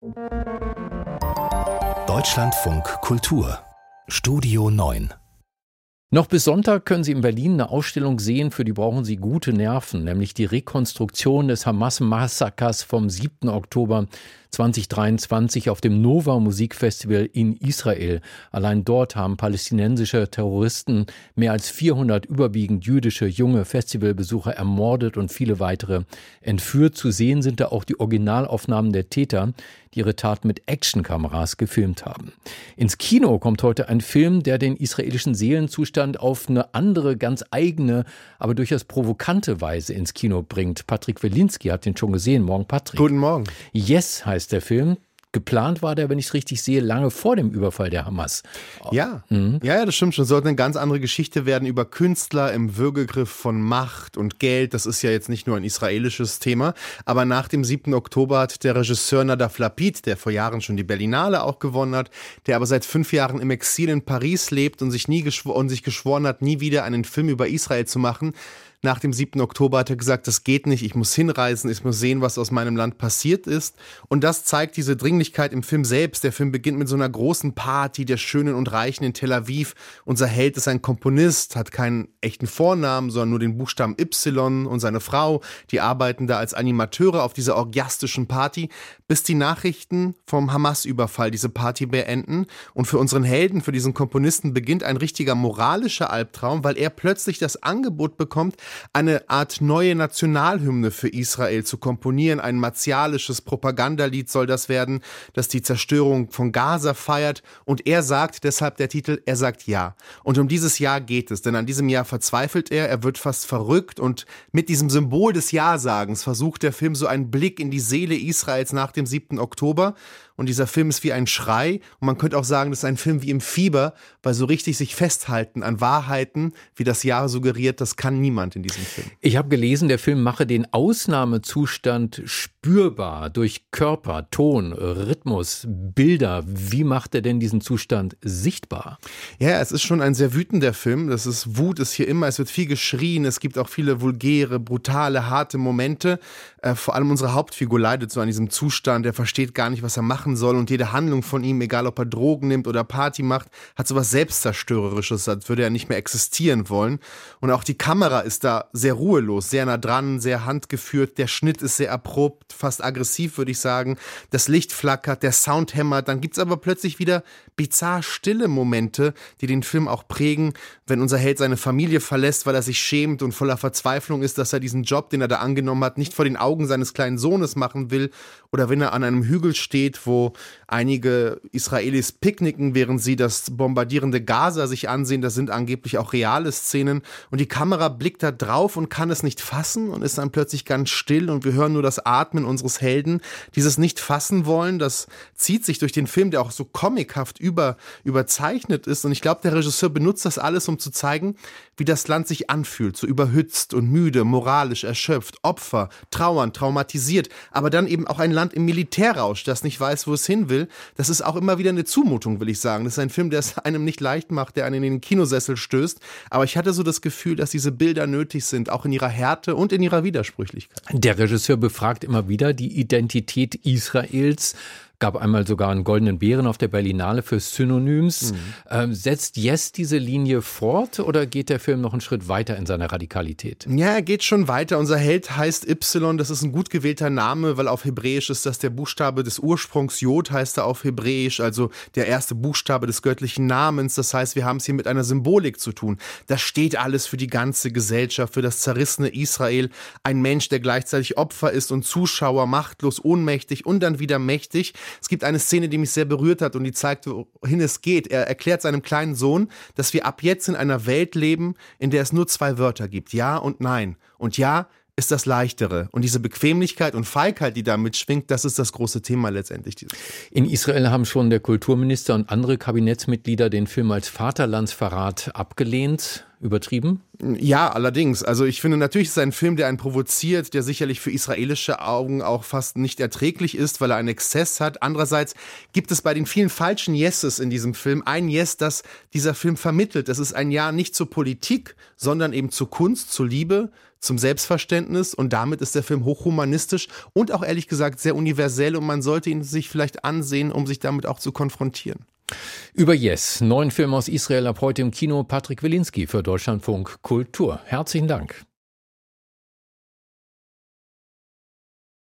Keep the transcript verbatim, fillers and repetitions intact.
Deutschlandfunk Kultur Studio neun. Noch bis Sonntag können Sie in Berlin eine Ausstellung sehen, für die brauchen Sie gute Nerven, nämlich die Rekonstruktion des Hamas-Massakers vom siebten Oktober zweitausenddreiundzwanzig auf dem Nova Musikfestival in Israel. Allein dort haben palästinensische Terroristen mehr als vierhundert überwiegend jüdische junge Festivalbesucher ermordet und viele weitere entführt. Zu sehen sind da auch die Originalaufnahmen der Täter, die ihre Tat mit Actionkameras gefilmt haben. Ins Kino kommt heute ein Film, der den israelischen Seelenzustand auf eine andere, ganz eigene, aber durchaus provokante Weise ins Kino bringt. Patrick Wilinski hat den schon gesehen. Morgen, Patrick. Guten Morgen. Yes heißt der Film. Geplant war der, wenn ich es richtig sehe, lange vor dem Überfall der Hamas. Ja, mhm. ja, ja, das stimmt schon. Sollte eine ganz andere Geschichte werden über Künstler im Würgegriff von Macht und Geld. Das ist ja jetzt nicht nur ein israelisches Thema. Aber nach dem siebten Oktober hat der Regisseur Nadav Lapid, der vor Jahren schon die Berlinale auch gewonnen hat, der aber seit fünf Jahren im Exil in Paris lebt und sich, nie geschw- und sich geschworen hat, nie wieder einen Film über Israel zu machen, nach dem siebten Oktober hat er gesagt, das geht nicht, ich muss hinreisen, ich muss sehen, was aus meinem Land passiert ist. Und das zeigt diese Dringlichkeit im Film selbst. Der Film beginnt mit so einer großen Party der Schönen und Reichen in Tel Aviv. Unser Held ist ein Komponist, hat keinen echten Vornamen, sondern nur den Buchstaben Y, und seine Frau, die arbeiten da als Animateure auf dieser orgiastischen Party, bis die Nachrichten vom Hamas-Überfall diese Party beenden. Und für unseren Helden, für diesen Komponisten beginnt ein richtiger moralischer Albtraum, weil er plötzlich das Angebot bekommt, eine Art neue Nationalhymne für Israel zu komponieren. Ein martialisches Propagandalied soll das werden, das die Zerstörung von Gaza feiert. Und er sagt, deshalb der Titel, er sagt Ja. Und um dieses Ja geht es, denn an diesem Ja verzweifelt er, er wird fast verrückt. Und mit diesem Symbol des Ja-Sagens versucht der Film so einen Blick in die Seele Israels nach dem siebten Oktober. Und dieser Film ist wie ein Schrei. Und man könnte auch sagen, das ist ein Film wie im Fieber, weil so richtig sich festhalten an Wahrheiten, wie das Jahr suggeriert, das kann niemand in diesem Film. Ich habe gelesen, der Film mache den Ausnahmezustand spürbar durch Körper, Ton, Rhythmus, Bilder. Wie macht er denn diesen Zustand sichtbar? Ja, es ist schon ein sehr wütender Film. Das ist Wut ist hier immer. Es wird viel geschrien. Es gibt auch viele vulgäre, brutale, harte Momente. Äh, vor allem unsere Hauptfigur leidet so an diesem Zustand. Er versteht gar nicht, was er macht soll, und jede Handlung von ihm, egal ob er Drogen nimmt oder Party macht, hat sowas Selbstzerstörerisches, als würde er nicht mehr existieren wollen. Und auch die Kamera ist da sehr ruhelos, sehr nah dran, sehr handgeführt, der Schnitt ist sehr abrupt, fast aggressiv, würde ich sagen. Das Licht flackert, der Sound hämmert, dann gibt's aber plötzlich wieder bizarr stille Momente, die den Film auch prägen, wenn unser Held seine Familie verlässt, weil er sich schämt und voller Verzweiflung ist, dass er diesen Job, den er da angenommen hat, nicht vor den Augen seines kleinen Sohnes machen will, oder wenn er an einem Hügel steht, wo wo einige Israelis picknicken, während sie das bombardierende Gaza sich ansehen. Das sind angeblich auch reale Szenen. Und die Kamera blickt da drauf und kann es nicht fassen und ist dann plötzlich ganz still. Und wir hören nur das Atmen unseres Helden. Dieses Nicht-Fassen-Wollen, das zieht sich durch den Film, der auch so comichaft über, überzeichnet ist. Und ich glaube, der Regisseur benutzt das alles, um zu zeigen, wie das Land sich anfühlt. So überhitzt und müde, moralisch erschöpft, Opfer, trauernd, traumatisiert. Aber dann eben auch ein Land im Militärrausch, das nicht weiß, wo es hin will. Das ist auch immer wieder eine Zumutung, will ich sagen. Das ist ein Film, der es einem nicht leicht macht, der einen in den Kinosessel stößt. Aber ich hatte so das Gefühl, dass diese Bilder nötig sind, auch in ihrer Härte und in ihrer Widersprüchlichkeit. Der Regisseur befragt immer wieder die Identität Israels. Gab einmal sogar einen goldenen Bären auf der Berlinale für Synonyms. Mhm. Ähm, setzt Yes diese Linie fort oder geht der Film noch einen Schritt weiter in seiner Radikalität? Ja, er geht schon weiter. Unser Held heißt Y. Das ist ein gut gewählter Name, weil auf Hebräisch ist das der Buchstabe des Ursprungs. Jod heißt er auf Hebräisch, also der erste Buchstabe des göttlichen Namens. Das heißt, wir haben es hier mit einer Symbolik zu tun. Das steht alles für die ganze Gesellschaft, für das zerrissene Israel. Ein Mensch, der gleichzeitig Opfer ist und Zuschauer, machtlos, ohnmächtig und dann wieder mächtig. Es gibt eine Szene, die mich sehr berührt hat und die zeigt, wohin es geht. Er erklärt seinem kleinen Sohn, dass wir ab jetzt in einer Welt leben, in der es nur zwei Wörter gibt. Ja und Nein. Und Ja ist das Leichtere. Und diese Bequemlichkeit und Feigheit, die da mitschwingt, das ist das große Thema letztendlich. In Israel haben schon der Kulturminister und andere Kabinettsmitglieder den Film als Vaterlandsverrat abgelehnt. übertrieben? Ja, allerdings. Also ich finde, natürlich ist es ein Film, der einen provoziert, der sicherlich für israelische Augen auch fast nicht erträglich ist, weil er einen Exzess hat. Andererseits gibt es bei den vielen falschen Yeses in diesem Film ein Yes, das dieser Film vermittelt. Es ist ein Ja nicht zur Politik, sondern eben zur Kunst, zur Liebe, zum Selbstverständnis, und damit ist der Film hochhumanistisch und auch ehrlich gesagt sehr universell, und man sollte ihn sich vielleicht ansehen, um sich damit auch zu konfrontieren. Über Yes, neuen Film aus Israel ab heute im Kino, Patrick Wilinski für Deutschlandfunk Kultur. Herzlichen Dank.